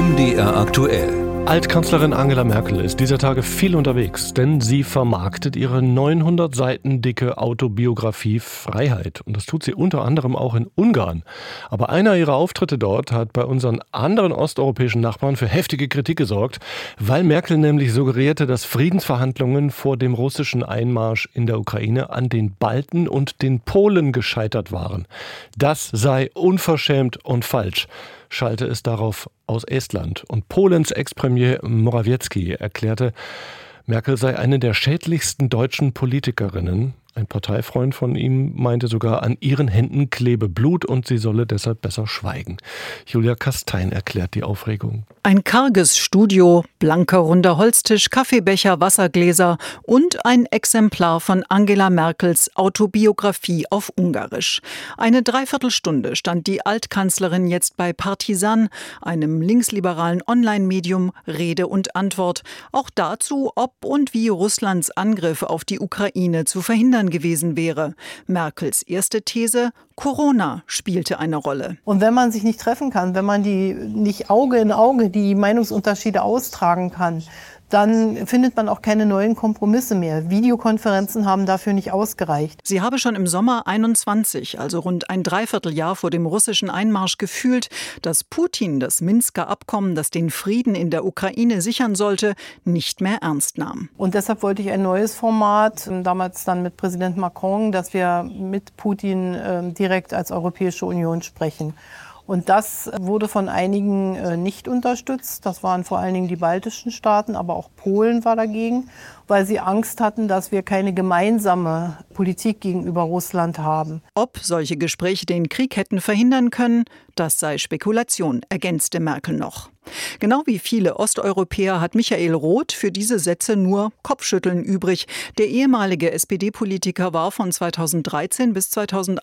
MDR aktuell. Altkanzlerin Angela Merkel ist dieser Tage viel unterwegs, denn sie vermarktet ihre 900 Seiten dicke Autobiografie Freiheit. Und das tut sie unter anderem auch in Ungarn. Aber einer ihrer Auftritte dort hat bei unseren anderen osteuropäischen Nachbarn für heftige Kritik gesorgt, weil Merkel nämlich suggerierte, dass Friedensverhandlungen vor dem russischen Einmarsch in der Ukraine an den Balten und den Polen gescheitert waren. Das sei unverschämt und falsch, schallte es darauf aus Estland. Und Polens Ex-Premier Morawiecki erklärte, Merkel sei eine der schädlichsten deutschen Politikerinnen. Ein Parteifreund von ihm meinte sogar, an ihren Händen klebe Blut und sie solle deshalb besser schweigen. Julia Kastein erklärt die Aufregung. Ein karges Studio, blanker runder Holztisch, Kaffeebecher, Wassergläser und ein Exemplar von Angela Merkels Autobiografie auf Ungarisch. Eine Dreiviertelstunde stand die Altkanzlerin jetzt bei Partisan, einem linksliberalen Online-Medium, Rede und Antwort. Auch dazu, ob und wie Russlands Angriff auf die Ukraine zu verhindern gewesen wäre. Merkels erste These: Corona spielte eine Rolle. Und wenn man sich nicht treffen kann, wenn man die nicht Auge in Auge die Meinungsunterschiede austragen kann, dann findet man auch keine neuen Kompromisse mehr. Videokonferenzen haben dafür nicht ausgereicht. Sie habe schon im Sommer 21, also rund ein Dreivierteljahr vor dem russischen Einmarsch, gefühlt, dass Putin das Minsker Abkommen, das den Frieden in der Ukraine sichern sollte, nicht mehr ernst nahm. Und deshalb wollte ich ein neues Format, damals dann mit Präsident Macron, dass wir mit Putin direkt als Europäische Union sprechen. Und das wurde von einigen nicht unterstützt. Das waren vor allen Dingen die baltischen Staaten, aber auch Polen war dagegen, weil sie Angst hatten, dass wir keine gemeinsame Politik gegenüber Russland haben. Ob solche Gespräche den Krieg hätten verhindern können, das sei Spekulation, ergänzte Merkel noch. Genau wie viele Osteuropäer hat Michael Roth für diese Sätze nur Kopfschütteln übrig. Der ehemalige SPD-Politiker war von 2013 bis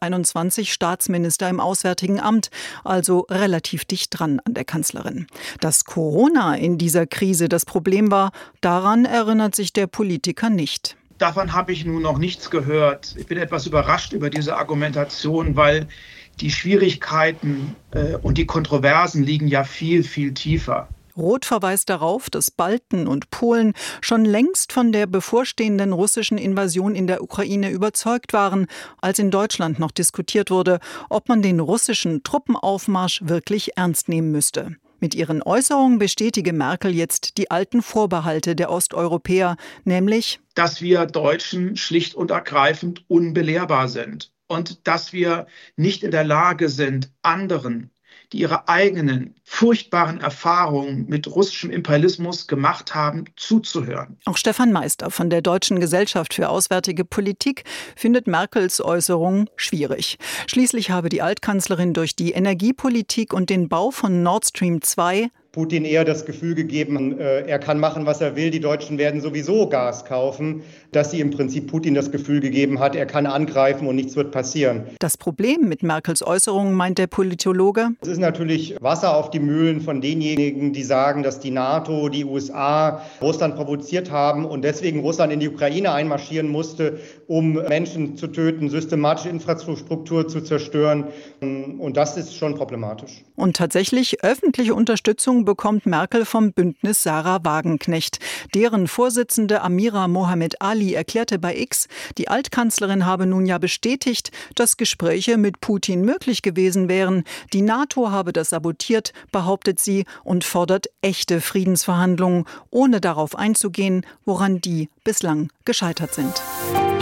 2021 Staatsminister im Auswärtigen Amt, also relativ dicht dran an der Kanzlerin. Dass Corona in dieser Krise das Problem war, daran erinnert sich der Politiker nicht. Davon habe ich nun noch nichts gehört. Ich bin etwas überrascht über diese Argumentation, weil die Schwierigkeiten und die Kontroversen liegen ja viel, viel tiefer. Roth verweist darauf, dass Balten und Polen schon längst von der bevorstehenden russischen Invasion in der Ukraine überzeugt waren, als in Deutschland noch diskutiert wurde, ob man den russischen Truppenaufmarsch wirklich ernst nehmen müsste. Mit ihren Äußerungen bestätige Merkel jetzt die alten Vorbehalte der Osteuropäer, nämlich, dass wir Deutschen schlicht und ergreifend unbelehrbar sind und dass wir nicht in der Lage sind, anderen, die ihre eigenen furchtbaren Erfahrungen mit russischem Imperialismus gemacht haben, zuzuhören. Auch Stefan Meister von der Deutschen Gesellschaft für Auswärtige Politik findet Merkels Äußerungen schwierig. Schließlich habe die Altkanzlerin durch die Energiepolitik und den Bau von Nord Stream 2 Putin eher das Gefühl gegeben, er kann machen, was er will, die Deutschen werden sowieso Gas kaufen, dass sie im Prinzip Putin das Gefühl gegeben hat, er kann angreifen und nichts wird passieren. Das Problem mit Merkels Äußerungen, meint der Politologe: Es ist natürlich Wasser auf die Mühlen von denjenigen, die sagen, dass die NATO, die USA Russland provoziert haben und deswegen Russland in die Ukraine einmarschieren musste, um Menschen zu töten, systematische Infrastruktur zu zerstören. Und das ist schon problematisch. Und tatsächlich öffentliche Unterstützung bekommt Merkel vom Bündnis Sarah Wagenknecht. Deren Vorsitzende Amira Mohamed Ali erklärte bei X, die Altkanzlerin habe nun ja bestätigt, dass Gespräche mit Putin möglich gewesen wären. Die NATO habe das sabotiert, behauptet sie, und fordert echte Friedensverhandlungen, ohne darauf einzugehen, woran die bislang gescheitert sind.